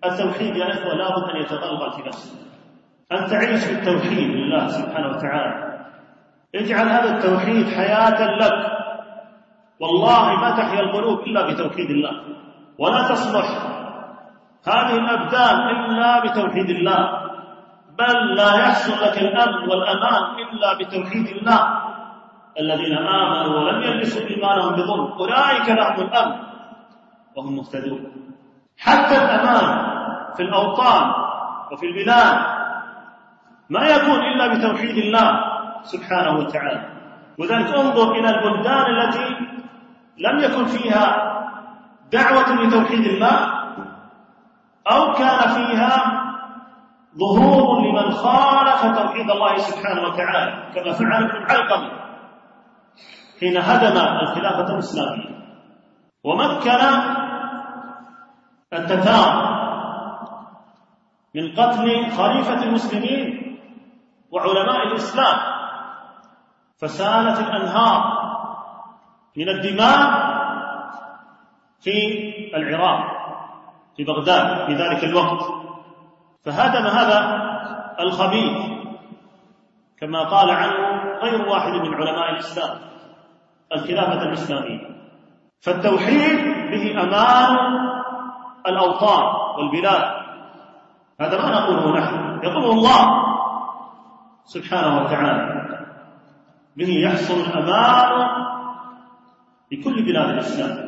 التوحيد يا إخوة لابد أن يتغلغل في نفسك، أن تعيش بالتوحيد لله سبحانه وتعالى. اجعل هذا التوحيد حياة لك. والله ما تحيا القلوب إلا بتوحيد الله، ولا تصلح هذه الأبدان إلا بتوحيد الله، بل لا يحصل لك الأمن والأمان إلا بتوحيد الله. الذين آمنوا ولم يلبسوا إيمانهم بظلم أولئك لهم الأمن وهم مهتدون. حتى الأمان في الأوطان وفي البلاد ما يكون إلا بتوحيد الله سبحانه وتعالى. وذلك انظر إلى البلدان التي لم يكن فيها دعوة لتوحيد الله أو كان فيها ظهور لمن خالف توحيد الله سبحانه وتعالى، كما فعل ابن علقمة حين هدم الخلافة الإسلامية ومكن التتار من قتل خليفة المسلمين وعلماء الإسلام، فسالت الأنهار من الدماء في العراق في بغداد في ذلك الوقت، فهدم هذا الخبيث كما قال عنه غير واحد من علماء الإسلام الخلافة الإسلامية. فالتوحيد به أمان الأوطان والبلاد، هذا ما نقوله نحن، يقوله الله سبحانه وتعالى، به يحصل الأمان في كل بلاد الإسلام.